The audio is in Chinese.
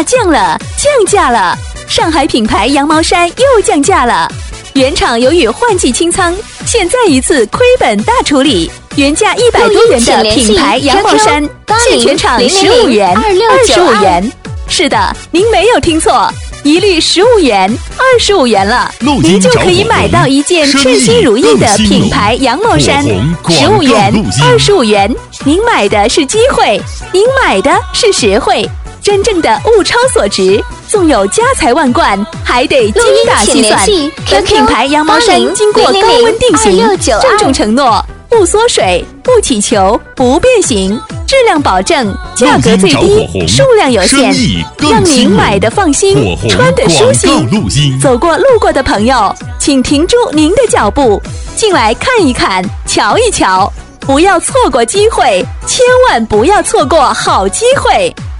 降了，降价了！上海品牌羊毛衫又降价了。原厂由于换季清仓，现在一次亏本大处理，原价100多元的品牌羊毛衫，现全场15元、25元。是的，您没有听错，一律15元、25元了，您就可以买到一件称心如意的品牌羊毛衫，15元、25元，您买的是机会，您买的是实惠。真正的物超所值，纵有家财万贯，还得精打细算。本品牌羊毛衫经过高温定型，郑重承诺不缩水、不起球、不变形，质量保证，价格最低，数量有限，让您买的放心，穿的舒心。走过路过的朋友，请停住您的脚步，进来看一看，瞧一瞧，不要错过机会，千万不要错过好机会。